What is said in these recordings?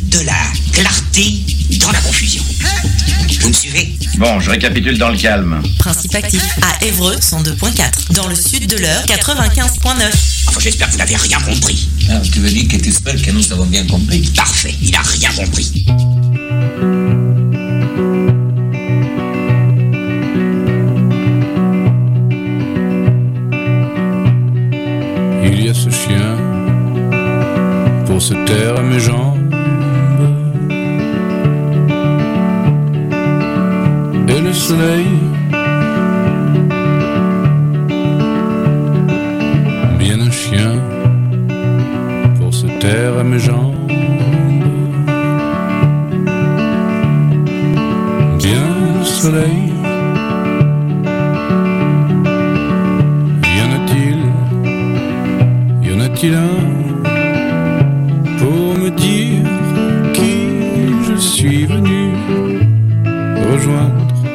de la clarté dans la confusion. Vous me suivez ? Bon, je récapitule dans le calme. Principe actif à Évreux 102.4. Dans le sud de l'Eure 95.9. Enfin, j'espère que vous n'avez rien compris. Ah, tu veux dire que tu espères que nous avons bien compris? Parfait, il n'a rien compris. Il y a ce chien pour se taire à mes jambes, et le soleil bien un chien pour se taire à mes jambes, bien le soleil. Y en a-t-il un pour me dire qui je suis venu rejoindre?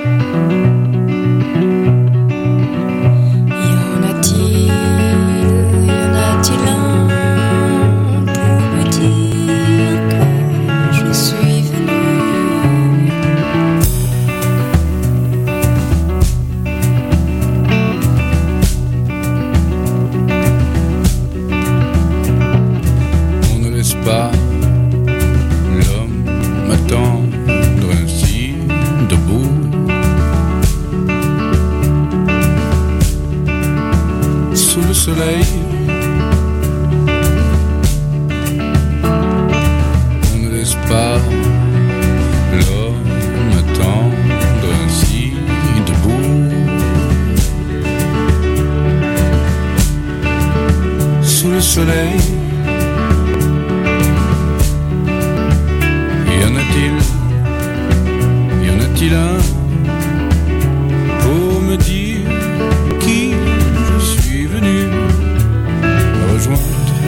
Pas l'homme m'attendre ainsi debout, sous le soleil. On ne laisse pas l'homme m'attendre ainsi debout, sous le soleil. Y en a-t-il un pour me dire qui je suis venu rejoindre?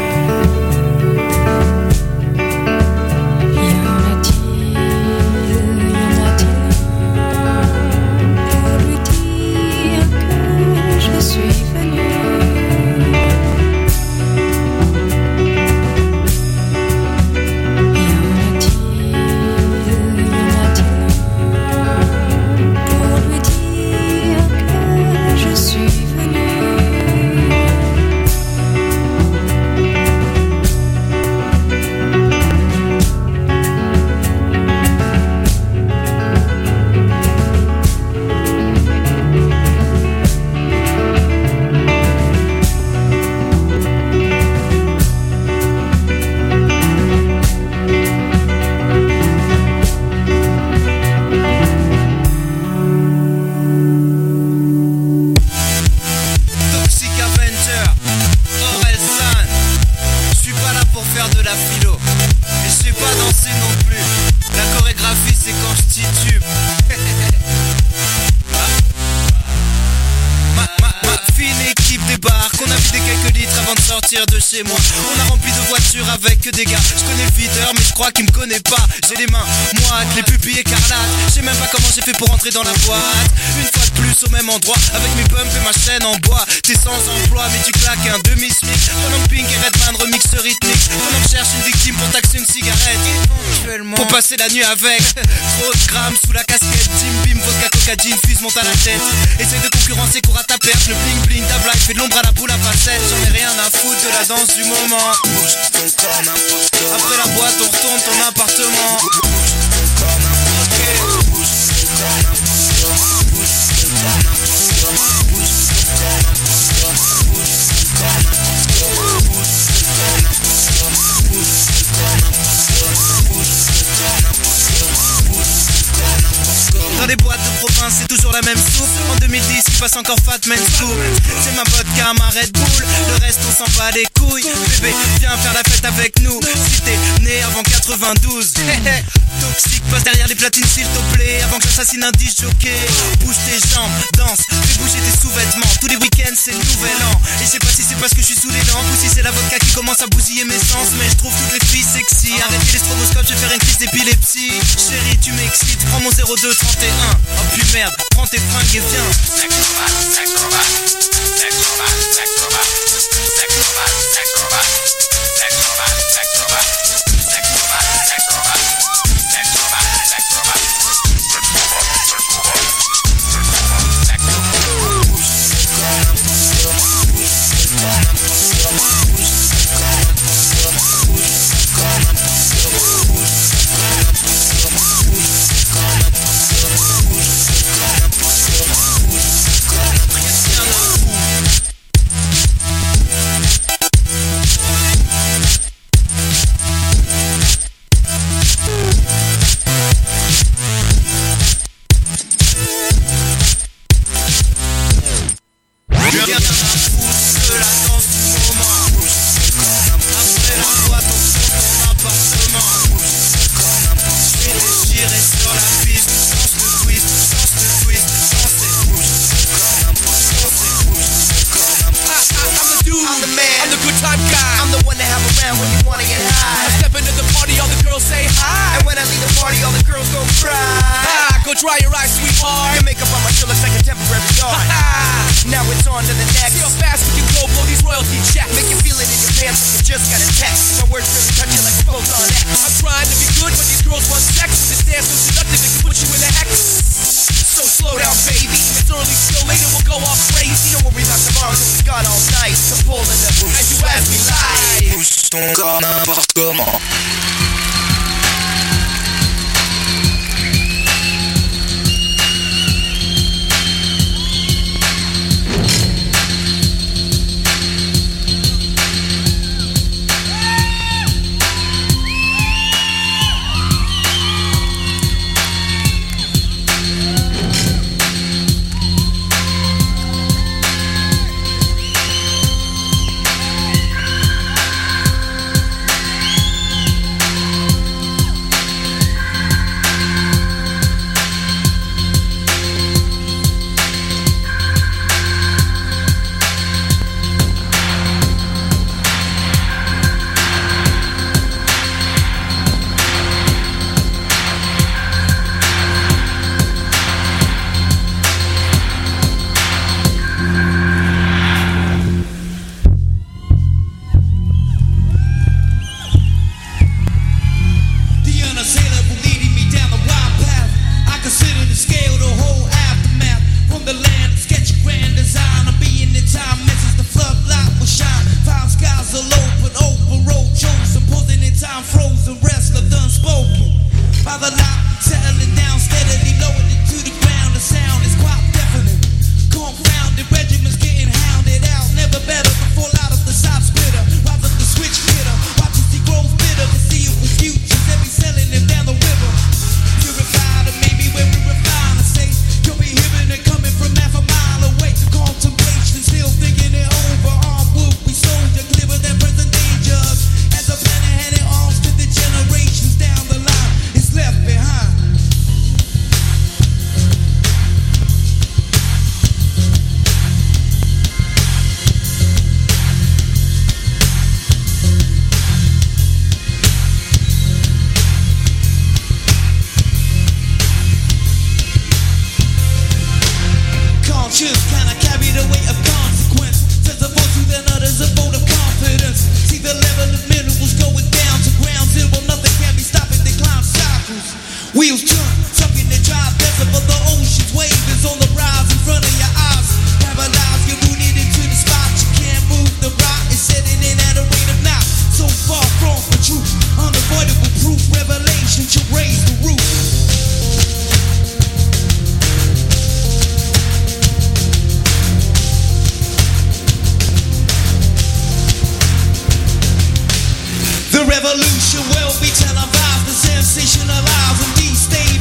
De chez moi, on a rempli de voitures avec que des gars. Je connais le videur mais je crois qu'il me connaît pas. J'ai les mains moites, les pupilles écarlates. Je sais même pas comment j'ai fait pour entrer dans la boîte. Une fois de plus au même endroit, avec mes pumps et ma chaîne en bois. T'es sans emploi mais tu claques un demi-smic. Pendant que Pink et Redman remix rythmique. Pendant que je cherche une victime pour taxer une cigarette, éventuellement pour passer la nuit avec. Trop de grammes sous la casquette. Jim Beam, vodka, cocaïne, fuse monte à la tête. Essaye de concurrencer, cours à ta perte. Le bling bling, ta blague fait de l'ombre à la boule à facettes. J'en ai rien à foutre de la danse du moment. Bouge ton corps n'importe comment. Après la boîte on retourne ton appartement. Bouge ton corps n'importe comment. Bouge ton corps n'importe comment. Bouge ton corps n'importe comment. Bouge ton corps n'importe comment. Bouge ton corps n'importe comment. Bouge ton corps n'importe comment. Bouge ton corps n'importe comment. Bouge ton corps n'importe comment. Bouge ton corps n'importe comment. Dans les boîtes de province c'est toujours la même soupe. En 2010 il passe encore Fat Man Scoop. C'est ma vodka, ma Red Bull. Le reste on s'en bat les couilles. Bébé viens faire la fête avec nous. Si t'es né avant 92. Toxique passe derrière les platines s'il te plaît. Avant que j'assassine un disc jockey. Bouge tes jambes, danse, fais bouger tes sous-vêtements. Tous les week-ends c'est le nouvel an. Et je sais pas si c'est parce que je suis sous les lampes ou si c'est la vodka qui commence à bousiller mes sens. Mais je trouve toutes les filles sexy. Arrêtez les stroboscopes, je vais faire une crise d'épilepsie. Chérie tu m'excites, prends mon 0231. Oh puis merde, prends tes fringues et viens. around when you wanna get high. I step into the party, all the girls say hi. And when I leave the party, all the girls go cry. Go dry your eyes, sweetheart. Your makeup on my shirt looks like a temporary yard. Now it's on to the next. See how fast we can go, blow these royalty checks. Make you feel it in your pants like you just got a text. My words really touch you like a bolt on X. I'm trying to be good, but these girls want sex. With this dance so seductive, it can put you in a hex. So slow down, baby. It's early, still later, we'll go off crazy. Don't worry about tomorrow, cause we got all night to pull the devil as you ask me live. Pousse ton corps n'importe comment. Revolution will be televised and sensationalized on these stages.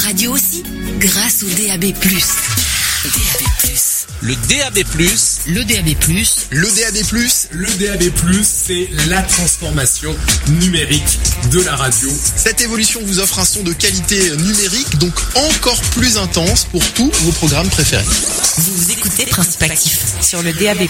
radio aussi, grâce au DAB+. Le DAB+, le DAB+, le DAB+, le DAB+, c'est la transformation numérique de la radio. Cette évolution vous offre un son de qualité numérique, donc encore plus intense pour tous vos programmes préférés. Vous écoutez Principe Actif sur le DAB+.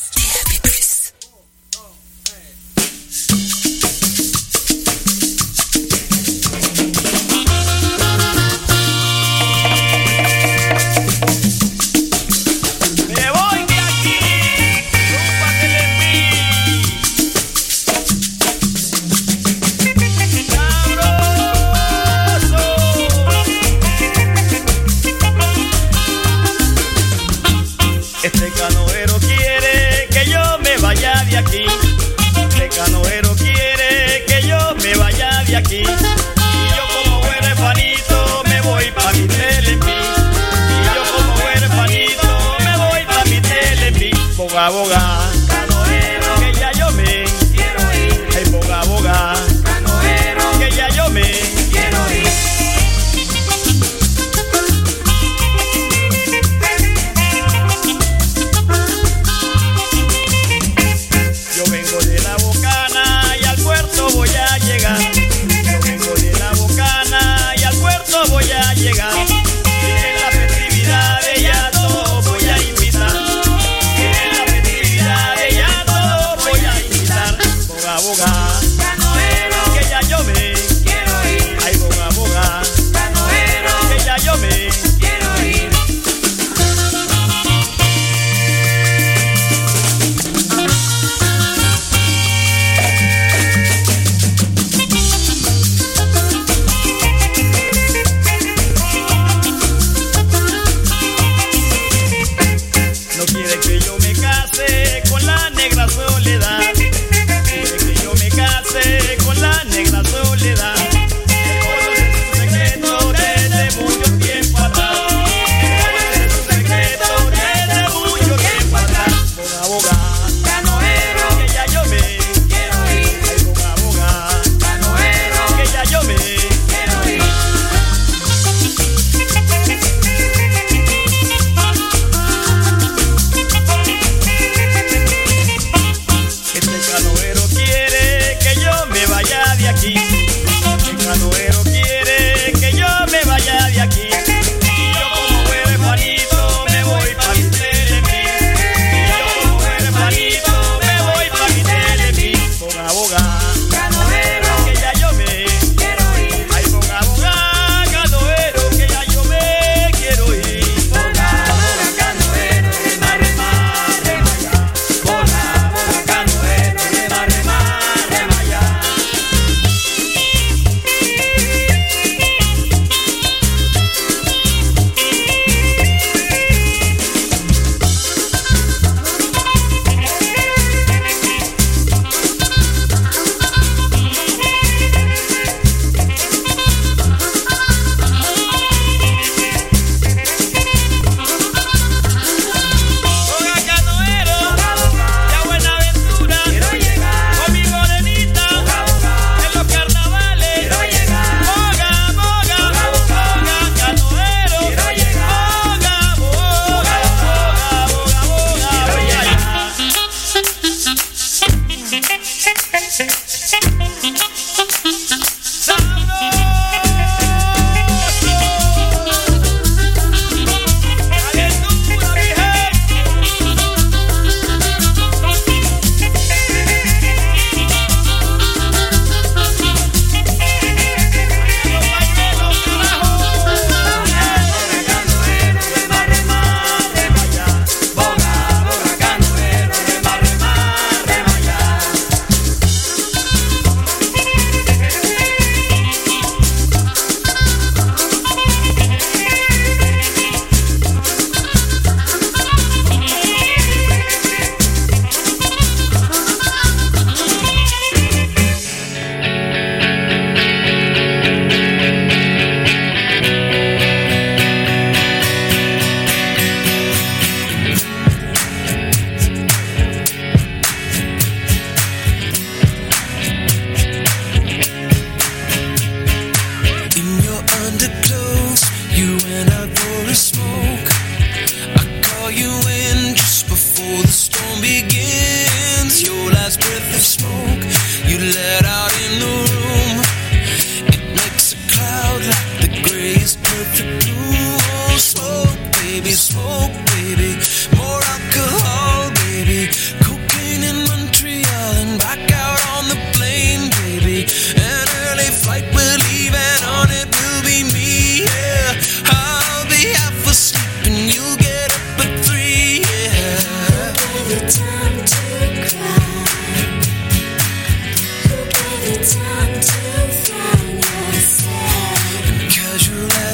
Este canoero quiere que yo me vaya de aquí. Este canoero quiere que yo me vaya de aquí. Y yo como huerfanito me voy pa' mi Telepí. Y yo como huerfanito me voy pa' mi Telepí. Boga, boga, canoero, que ya yo me quiero ir. Ay, boga, boga, canoero, que ya yo me quiero ir. Voy a llegar, yo vengo de la Bocana y al puerto voy a llegar. En la festividad de ya todos voy a invitar. En la festividad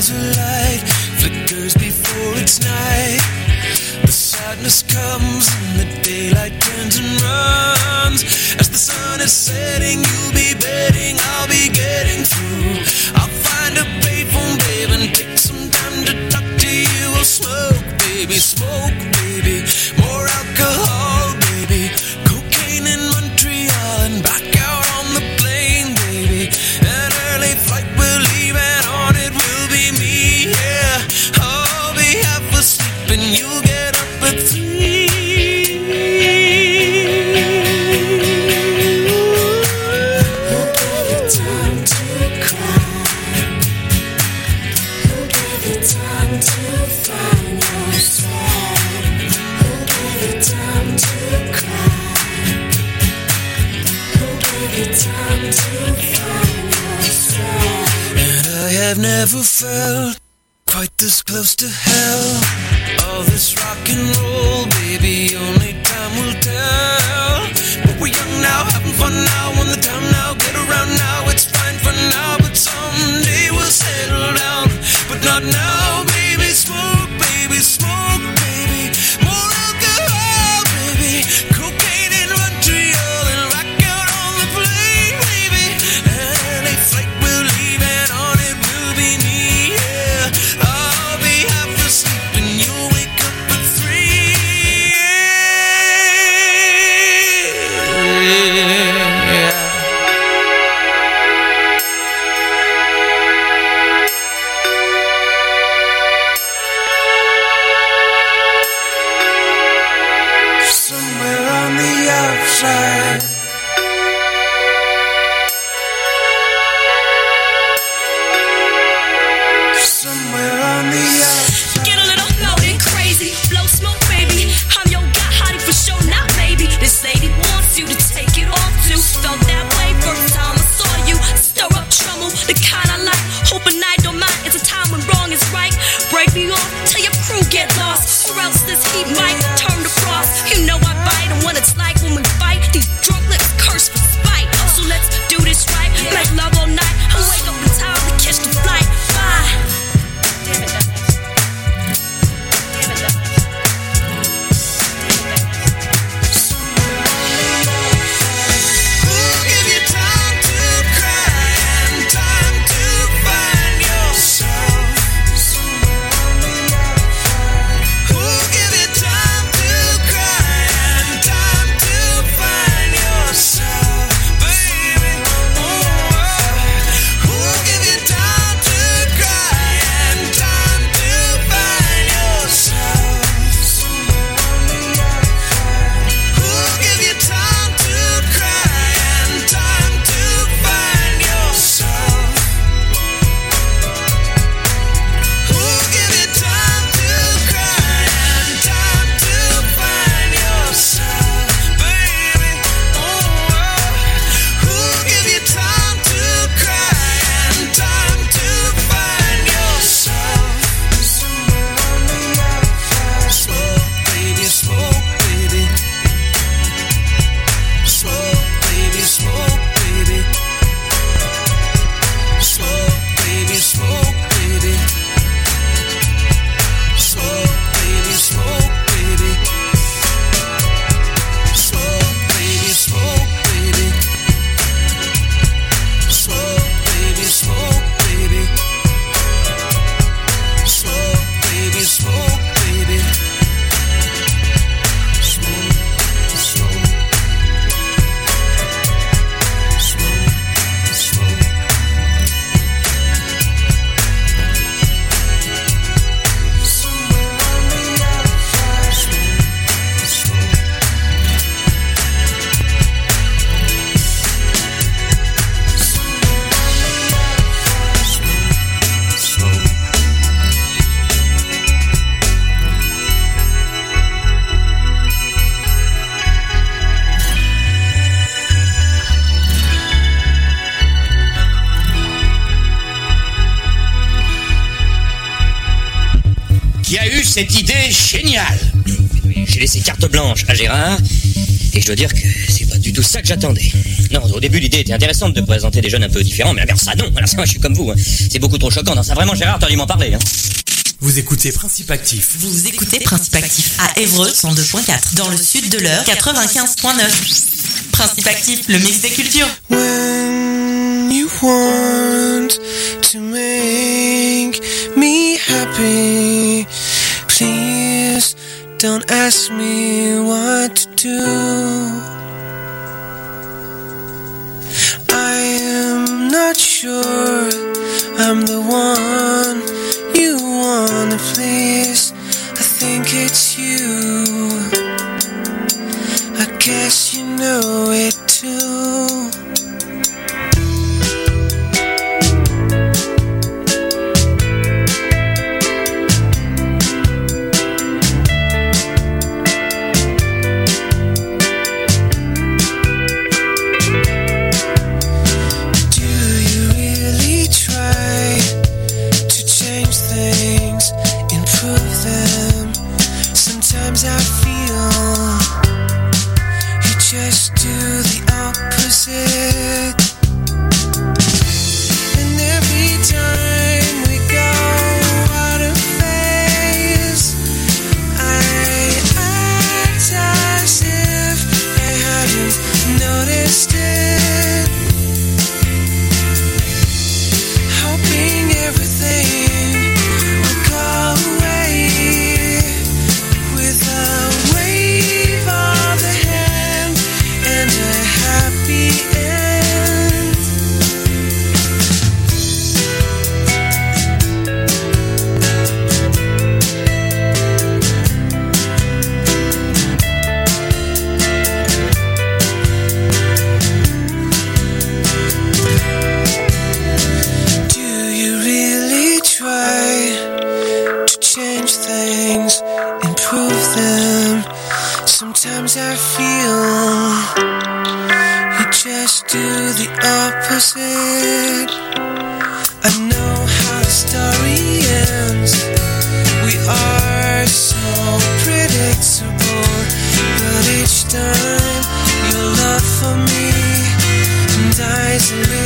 as a light flickers before it's night. The sadness comes and the daylight turns and runs. As the sun is setting, you'll be betting I'll be getting through. I'll find a payphone, babe, and take some time to talk to you. We'll smoke, baby, more alcohol, baby. Cocaine in Montreal and back out on the plane, baby. An early flight we're leaving on, it will be me, yeah. I'll be half asleep and you'll get up at 3. Who'll give you time to cry? Who'll give you time to find yourself? Who'll give you time to cry? Who'll give you time to find yourself? And I have never felt quite this close to hell. All this rock and roll, baby, only time will tell. But we're young now, having fun now, on the time now, get around now, it's fine for now, but someday we'll settle down. But not now, baby, smoke, baby, more alcohol, baby, cocaine in Montreal and rock out on the plane, baby. An LA flight we're leaving on, it will be me, yeah. I'll be half asleep and you'll wake up at 3. Somewhere on the outside, somewhere on the outside. Get a little loud and crazy, blow smoke, baby. I'm your guy, hottie for sure, not maybe. This lady wants you to take it off too. Felt that way first time I saw you. Stir up trouble, the kind I like. Hope a night don't mind. It's a time when wrong is right. Break me off till your crew get lost, or else this heat might turn to frost. You know I bite on what it's like when we fight. These drunk lips curse for spite. So let's do this right. Make love all night and wake up in time to catch the flight. Bye. Damn it, that nice. Damn it, that nice. Who'll give you time to cry and time to find yourself? Who'll give you time to cry and time to find yourself, baby? Who'll give you time to cry and time to find yourself? Who'll give you time to cry and time to find yourself? Who'll give you time to cry and time to find yourself, baby? Who'll give you time to cry and time to find yourself? Smoke, baby, smoke, baby. Smoke, baby, smoke, baby. Smoke, baby, smoke, baby. Smoke, baby, smoke, baby. Smoke, baby, smoke, baby. Smoke, baby, smoke, baby. Smoke, baby, smoke, baby. Smoke, smoke. Smoke, smoke. Somewhere on the outside. Smoke, smoke. Smoke, smoke. Qui a eu cette idée géniale? J'ai laissé carte blanche à Gérard et je dois dire que c'est pas du tout ça que j'attendais. Non, au début, l'idée était intéressante de présenter des jeunes un peu différents, mais alors ça, non. Alors ça, moi, je suis comme vous. Hein. C'est beaucoup trop choquant. Non, ça, vraiment, Gérard, t'as dû m'en parler. Hein. Vous écoutez Principe Actif. Vous écoutez Principe Actif à Évreux 102.4. Dans le sud de l'Eure 95.9. Principe Actif, le mix des cultures. When you want to make me happy, please don't ask me what to do. I am not sure I'm the one you wanna please. I think it's you. I guess you know it too. I feel you just do the opposite. And every time we go out of phase, I act as if I hadn't noticed it, hoping everything would go away. Sometimes I feel you just do the opposite. I know how the story ends. We are so predictable, but each time your love for me dies a little.